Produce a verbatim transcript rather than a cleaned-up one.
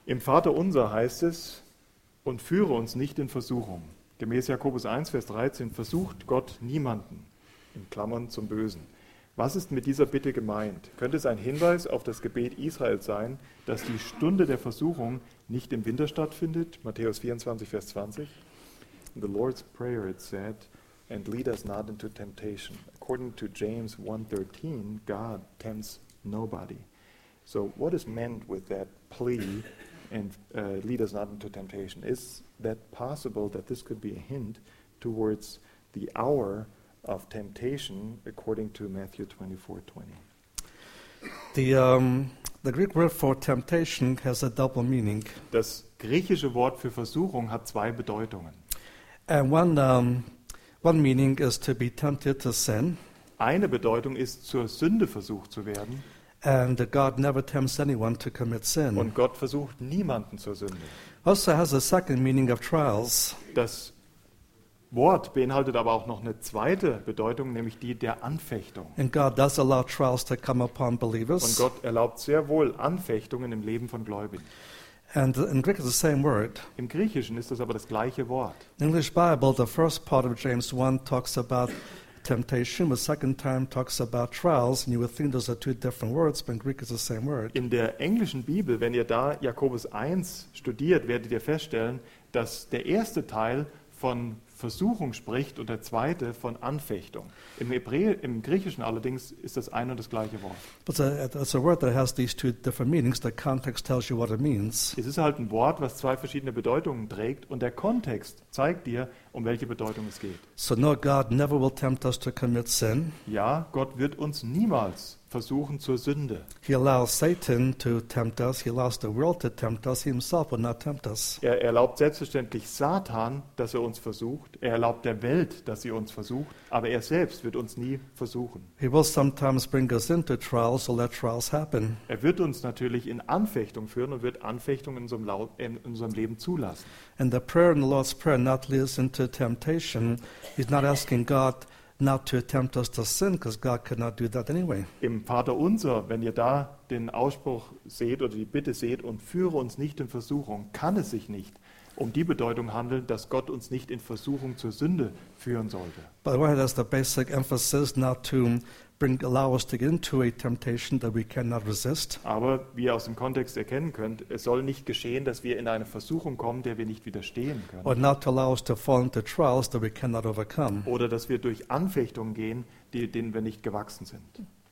Im Vaterunser heißt es, und führe uns nicht in Versuchung. Gemäß Jakobus eins, Vers dreizehn, versucht Gott niemanden, in Klammern zum Bösen. Was ist mit dieser Bitte gemeint? Könnte es ein Hinweis auf das Gebet Israels sein, dass die Stunde der Versuchung nicht im Winter stattfindet? Matthäus vierundzwanzig, Vers zwanzig. In the Lord's Prayer it said, and lead us not into temptation. According to James one thirteen, God tempts nobody. So what is meant with that plea, and uh, lead us not into temptation? Is that possible that this could be a hint towards the hour of temptation according to Matthew twenty-four twenty? The, um, the Greek word for temptation has a double meaning. Das griechische Wort für Versuchung hat zwei Bedeutungen. And one, um, one meaning is to be tempted to sin. Eine Bedeutung ist, zur Sünde versucht zu werden. And God never tempts anyone to commit sin. Und Gott versucht niemanden zur Sünde. Also has a second meaning of trials. Das Wort beinhaltet aber auch noch eine zweite Bedeutung, nämlich die der Anfechtung. And God does allow trials to come upon believers. Und Gott erlaubt sehr wohl Anfechtungen im Leben von Gläubigen. And in Greek it's the same word. Im Griechischen ist das aber das gleiche Wort. In English Bible, the first part of James one talks about temptation, the second time talks about trials, and you would think those are two different words, but in Greek it's the same word. In der englischen Bibel, wenn ihr da Jakobus eins studiert, werdet ihr feststellen, dass der erste Teil von Versuchung spricht und der zweite von Anfechtung. Im, Hebräer, im Griechischen allerdings ist das ein und das gleiche Wort. But it's a, it's a word that has these two different meanings. The context tells you what it means. Es ist halt ein Wort, was zwei verschiedene Bedeutungen trägt und der Kontext zeigt dir, um welche Bedeutung es geht. So no, God never will tempt us to commit sin. Ja, Gott wird uns niemals versuchen zur Sünde. He allows Satan to tempt us. He allows the world to tempt us. He himself will not tempt us. Er erlaubt selbstverständlich Satan, dass er uns versucht. Er erlaubt der Welt, dass sie uns versucht. Aber er selbst wird uns nie versuchen. He will sometimes bring us into trials or let trials happen. Er wird uns natürlich in Anfechtung führen und wird Anfechtung in unserem, Lau- in unserem Leben zulassen. And the prayer in the Lord's Prayer not lead us into temptation. He's not asking God not to tempt us to sin, because God could not do that anyway. Im Vaterunser, wenn ihr da den Ausspruch seht oder die Bitte seht und führe uns nicht in Versuchung, kann es sich nicht um die Bedeutung handeln, dass Gott uns nicht in Versuchung zur Sünde führen sollte. But on one hand, that's the basic emphasis, not to bring, allow us to get into a temptation that we cannot resist. Aber wie ihr aus dem Kontext erkennen könnt, es soll nicht geschehen, dass wir in eine Versuchung kommen, der wir nicht widerstehen Or können. not to allow us to fall into trials that we cannot overcome. Oder dass wir durch Anfechtungen gehen, die, denen wir nicht gewachsen sind.